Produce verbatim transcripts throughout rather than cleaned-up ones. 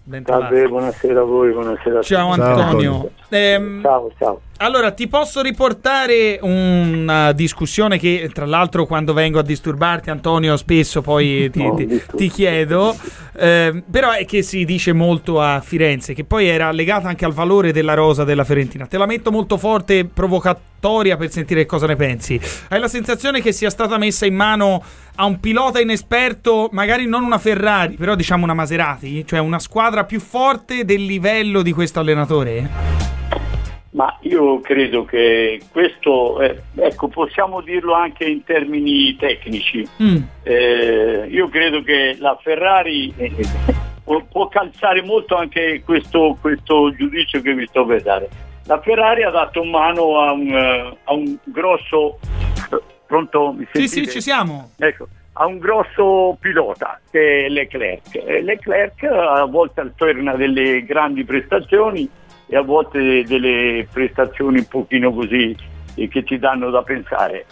Salve, buonasera a voi, buonasera a ciao Antonio. Ehm, ciao, ciao. Allora, ti posso riportare una discussione che, tra l'altro, quando vengo a disturbarti, Antonio, spesso poi ti, No, ti, ti chiedo, eh, però è che si dice molto a Firenze, che poi era legata anche al valore della rosa della Fiorentina. Te la metto molto forte, provocatoria, per sentire cosa ne pensi. Hai la sensazione che sia stata messa in mano a un pilota inesperto, magari non una Ferrari, però diciamo una Maserati, cioè una squadra più forte del livello di questo allenatore? Ma io credo che questo, eh, ecco, possiamo dirlo anche in termini tecnici. Mm. Eh, io credo che la Ferrari eh, può, può calzare molto anche questo, questo giudizio che vi sto per dare. La Ferrari ha dato mano a un, uh, a un grosso... Pronto? Mi sentite? Sì, sì, ci siamo. Ecco, a un grosso pilota che è Leclerc. E Leclerc a volte alterna delle grandi prestazioni e a volte delle prestazioni un pochino così eh, che ci danno da pensare.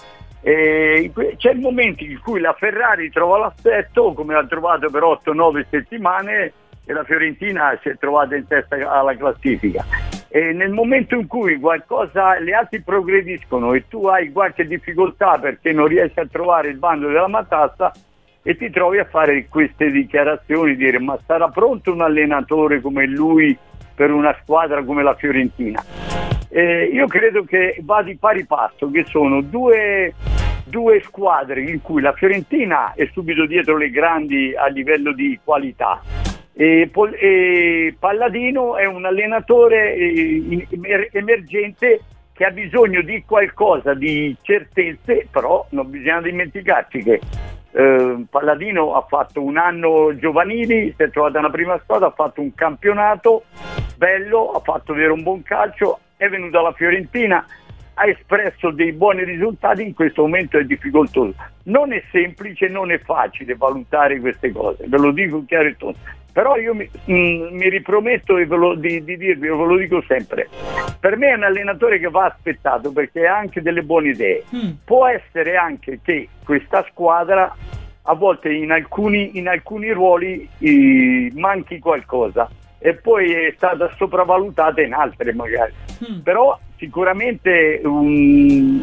E c'è il momento in cui la Ferrari trova l'aspetto, come l'ha trovato per otto nove settimane, e la Fiorentina si è trovata in testa alla classifica. E nel momento in cui qualcosa, gli altri progrediscono e tu hai qualche difficoltà perché non riesci a trovare il bando della matassa, e ti trovi a fare queste dichiarazioni, dire ma sarà pronto un allenatore come lui per una squadra come la Fiorentina? Eh, io credo che va di pari passo, che sono due, due squadre in cui la Fiorentina è subito dietro le grandi a livello di qualità. E, Pol- e Palladino è un allenatore eh, emergente che ha bisogno di qualcosa di certezze, però non bisogna dimenticarci che eh, Palladino ha fatto un anno giovanili, si è trovata una prima squadra, ha fatto un campionato bello, ha fatto vedere un buon calcio, è venuto alla Fiorentina, ha espresso dei buoni risultati, in questo momento è difficoltoso. Non è semplice, non è facile valutare queste cose, ve lo dico chiaro e tondo. Però io mi, mh, mi riprometto e ve lo, di, di dirvi, ve lo dico sempre, per me è un allenatore che va aspettato perché ha anche delle buone idee. Mm. Può essere anche che questa squadra a volte in alcuni, in alcuni ruoli eh, manchi qualcosa e poi è stata sopravvalutata in altre magari. Mm. Però sicuramente um,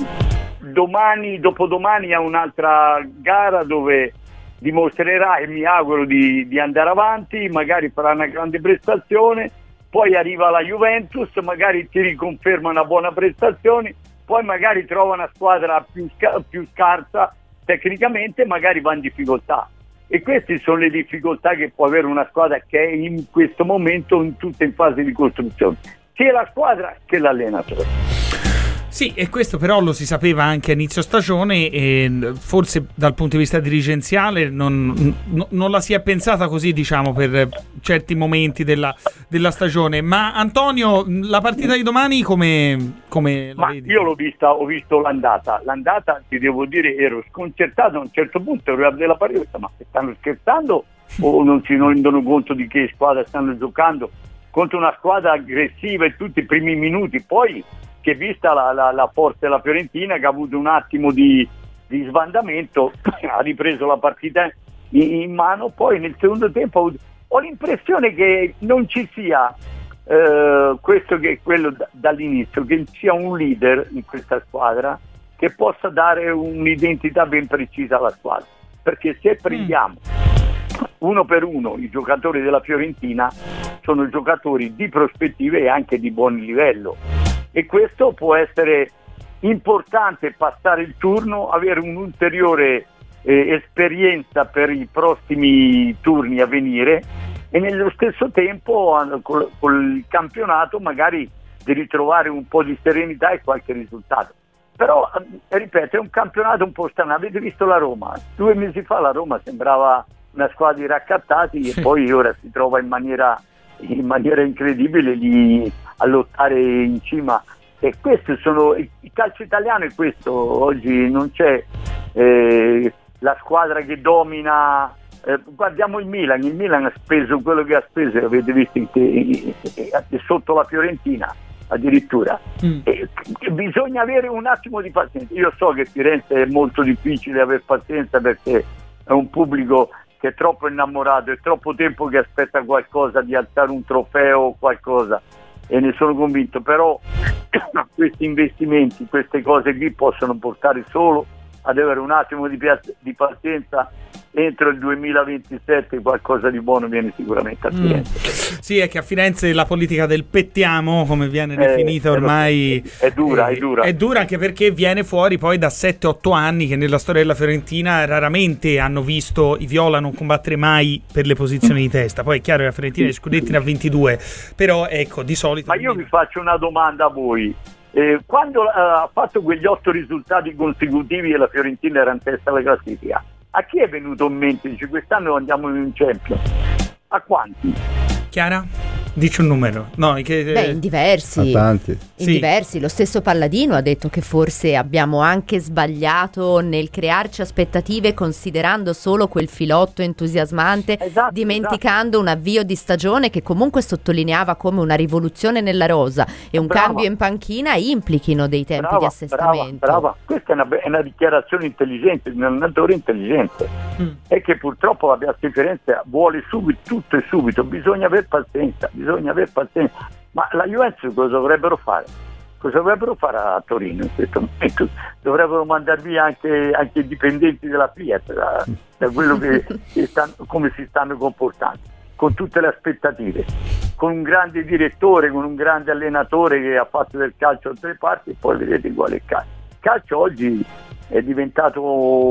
domani, dopodomani ha un'altra gara dove dimostrerà, e mi auguro di, di andare avanti, magari farà una grande prestazione, poi arriva la Juventus, magari ti riconferma una buona prestazione, poi magari trova una squadra più, sca- più scarsa tecnicamente, magari va in difficoltà. E queste sono le difficoltà che può avere una squadra che è in questo momento in tutta in fase di costruzione, sia la squadra che l'allenatore. Sì, e questo però lo si sapeva anche a inizio stagione e forse dal punto di vista dirigenziale non, no, non la si è pensata così, diciamo, per certi momenti della, della stagione. Ma Antonio, la partita di domani come, come la Ma vedi? Io l'ho vista, ho visto l'andata. L'andata, ti devo dire, ero sconcertato a un certo punto, ero della partita, ma stanno scherzando o non si rendono conto di che squadra stanno giocando? Contro una squadra aggressiva in tutti i primi minuti, poi che vista la, la, la forza della Fiorentina che ha avuto un attimo di, di sbandamento, ha ripreso la partita in, in mano, poi nel secondo tempo ho, avuto, ho l'impressione che non ci sia eh, questo che è quello d- dall'inizio, che sia un leader in questa squadra che possa dare un'identità ben precisa alla squadra, perché se prendiamo mm. uno per uno i giocatori della Fiorentina sono giocatori di prospettive e anche di buon livello. E questo può essere importante, passare il turno, avere un'ulteriore eh, esperienza per i prossimi turni a venire e nello stesso tempo col, col campionato magari di ritrovare un po' di serenità e qualche risultato. Però, eh, ripeto, è un campionato un po' strano. Avete visto la Roma? Due mesi fa la Roma sembrava una squadra di raccattati sì. E poi ora si trova in maniera, in maniera incredibile lì a lottare in cima. E questi sono il calcio italiano, è questo oggi, non c'è eh, la squadra che domina. Eh, guardiamo il Milan, il Milan ha speso quello che ha speso, avete visto che è sotto la Fiorentina addirittura. Mm. E, bisogna avere un attimo di pazienza. Io so che Firenze è molto difficile avere pazienza perché è un pubblico che è troppo innamorato, è troppo tempo che aspetta qualcosa, di alzare un trofeo o qualcosa, e ne sono convinto, però questi investimenti, queste cose qui possono portare solo ad avere un attimo di, piaz- di pazienza. Entro il duemilaventisette qualcosa di buono viene sicuramente a Firenze. Mm. Sì, è che a Firenze la politica del pettiamo, come viene definita eh, ormai, è dura, è, è dura. È dura anche perché viene fuori poi da sette otto anni che nella storia della Fiorentina raramente hanno visto i viola non combattere mai per le posizioni di testa. Poi è chiaro che la Fiorentina i scudetti ne ha ventidue, però ecco, di solito... Ma io vi faccio una domanda a voi. Eh, quando uh, ha fatto quegli otto risultati consecutivi e la Fiorentina era in testa alla classifica, a chi è venuto in mente? Dice, quest'anno andiamo in Champions. A quanti? Chiara? Dici un numero. No, che, Beh, in diversi. A tanti. In Sì. diversi. Lo stesso Palladino ha detto che forse abbiamo anche sbagliato nel crearci aspettative considerando solo quel filotto entusiasmante, Esatto, dimenticando esatto. un avvio di stagione che comunque sottolineava come una rivoluzione nella rosa e un Brava. cambio in panchina implichino dei tempi Brava, di assestamento. Brava, brava. Questa è una, è una dichiarazione intelligente di un allenatore intelligente. Mm. È che purtroppo la Piazza Firenze vuole subito, tutto e subito, bisogna aver pazienza, bisogna aver pazienza. Ma la Juventus cosa dovrebbero fare? Cosa dovrebbero fare a Torino in questo momento? Dovrebbero mandare via anche, anche i dipendenti della Fiat da, da quello che, che stanno, come si stanno comportando, con tutte le aspettative, con un grande direttore, con un grande allenatore che ha fatto del calcio a tre parti, e poi vedete qual è il calcio. Il calcio oggi è diventato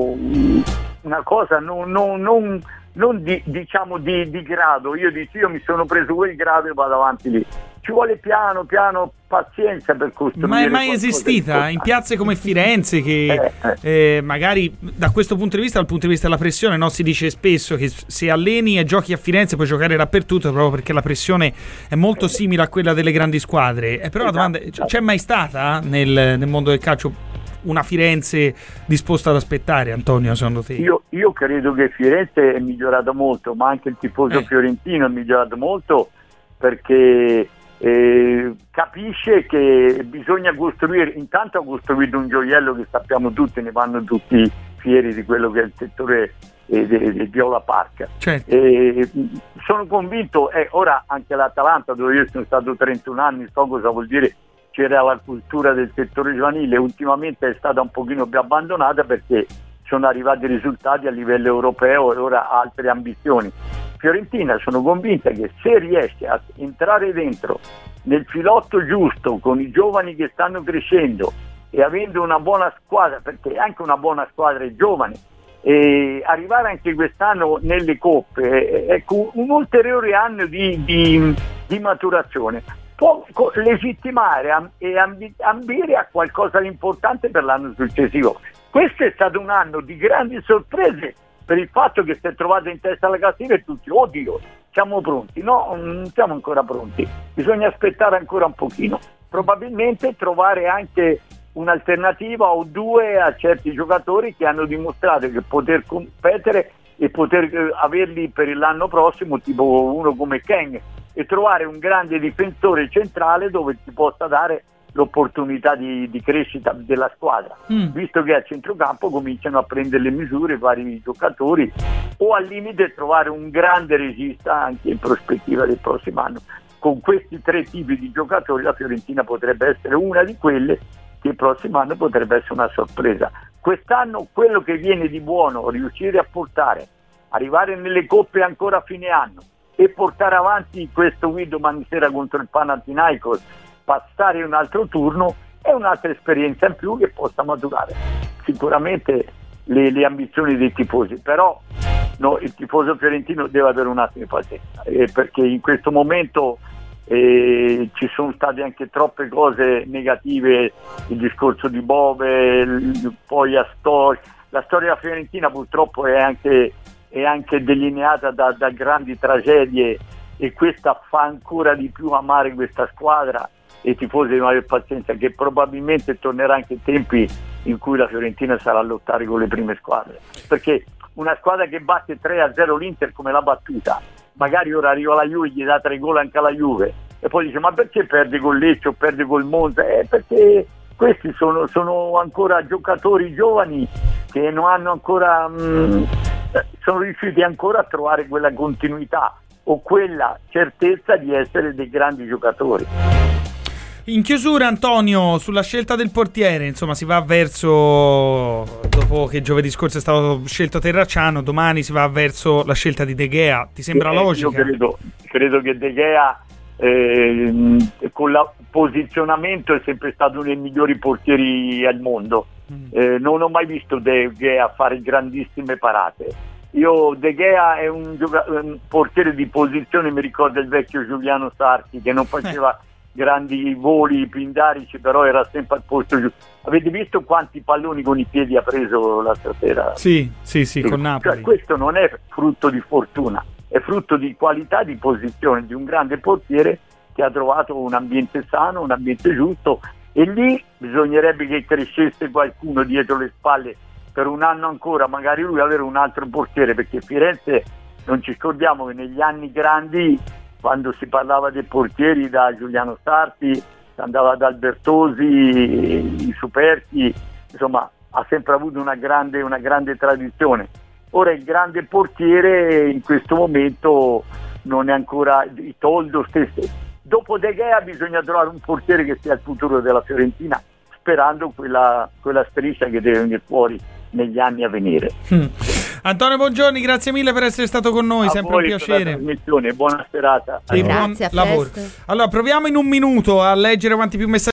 una cosa non, non, non, non di, diciamo di, di grado. Io dico, io mi sono preso quel grado e vado avanti lì. Ci vuole piano piano pazienza per costruire. Ma è mai esistita in piazze come Firenze che eh, eh. Eh, magari da questo punto di vista, dal punto di vista della pressione, no? Si dice spesso che se alleni e giochi a Firenze puoi giocare dappertutto proprio perché la pressione è molto simile a quella delle grandi squadre. Eh, però esatto, la domanda è, c'è mai stata nel, nel mondo del calcio una Firenze disposta ad aspettare, Antonio, secondo te? Io, io credo che Firenze è migliorato molto, ma anche il tifoso eh. fiorentino è migliorato molto, perché eh, capisce che bisogna costruire, intanto ha costruito un gioiello che sappiamo tutti, ne vanno tutti fieri di quello che è il settore eh, del Viola Park. Certo. Eh, sono convinto, eh, ora anche l'Atalanta, dove io sono stato trentuno anni, so cosa vuol dire, c'era la cultura del settore giovanile, ultimamente è stata un pochino più abbandonata perché sono arrivati risultati a livello europeo e ora altre ambizioni. Fiorentina sono convinta che se riesce a entrare dentro nel filotto giusto con i giovani che stanno crescendo e avendo una buona squadra, perché anche una buona squadra è giovane, e arrivare anche quest'anno nelle coppe, ecco, un ulteriore anno di, di, di maturazione può legittimare e ambire a qualcosa di importante per l'anno successivo. Questo è stato un anno di grandi sorprese per il fatto che si è trovato in testa alla classifica e tutti, oddio, siamo pronti. No, non siamo ancora pronti, bisogna aspettare ancora un pochino, probabilmente trovare anche un'alternativa o due a certi giocatori che hanno dimostrato che poter competere e poter eh, averli per l'anno prossimo, tipo uno come Ken, e trovare un grande difensore centrale dove ti possa dare l'opportunità di, di crescita della squadra, mm. visto che a centrocampo cominciano a prendere le misure vari giocatori, o al limite trovare un grande regista anche in prospettiva del prossimo anno. Con questi tre tipi di giocatori la Fiorentina potrebbe essere una di quelle che il prossimo anno potrebbe essere una sorpresa. Quest'anno quello che viene di buono, riuscire a portare, arrivare nelle coppe ancora a fine anno e portare avanti questo Widoman sera contro il Panathinaikos, passare un altro turno, è un'altra esperienza in più che possa maturare sicuramente le, le ambizioni dei tifosi. Però no, il tifoso fiorentino deve avere un attimo di pazienza, eh, perché in questo momento eh, ci sono state anche troppe cose negative, il discorso di Bove, il, poi a storia, la storia della Fiorentina purtroppo è anche è anche delineata da, da grandi tragedie, e questa fa ancora di più amare questa squadra e i tifosi devono avere pazienza, che probabilmente tornerà anche tempi in cui la Fiorentina sarà a lottare con le prime squadre, perché una squadra che batte tre a zero l'Inter come l'ha battuta, magari ora arriva la Juve, gli dà tre gol anche alla Juve e poi dice ma perché perde col Lecce o perde col Monza? Eh, perché questi sono, sono ancora giocatori giovani che non hanno ancora mh, sono riusciti ancora a trovare quella continuità o quella certezza di essere dei grandi giocatori. In chiusura, Antonio, sulla scelta del portiere, insomma, si va verso, dopo che giovedì scorso è stato scelto Terracciano, domani si va verso la scelta di De Gea. Ti sembra eh, logica? Io credo, credo che De Gea eh, con il posizionamento è sempre stato uno dei migliori portieri al mondo. Mm. Eh, non ho mai visto De Gea fare grandissime parate. Io De Gea è un, gioca- un portiere di posizione, mi ricordo il vecchio Giuliano Sarti che non faceva... Eh. grandi voli pindarici, però era sempre al posto giusto. Avete visto quanti palloni con i piedi ha preso l'altra sera? Sì, sì, sì, con Napoli. Cioè, questo non è frutto di fortuna, è frutto di qualità di posizione di un grande portiere che ha trovato un ambiente sano, un ambiente giusto, e lì bisognerebbe che crescesse qualcuno dietro le spalle per un anno ancora, magari lui avere un altro portiere, perché Firenze, non ci scordiamo che negli anni grandi, quando si parlava dei portieri, da Giuliano Sarti, andava da Albertosi, i Superchi, insomma ha sempre avuto una grande, una grande tradizione. Ora il grande portiere in questo momento non è ancora il Toldo stesso. Dopo De Gea bisogna trovare un portiere che sia il futuro della Fiorentina, sperando quella, quella striscia che deve venire fuori negli anni a venire. Mm. Antonio Bongiorni, grazie mille per essere stato con noi, a sempre voi un piacere. Per la trasmissione, buona serata. Sì, grazie, buon lavoro. Allora, proviamo in un minuto a leggere quanti più messaggi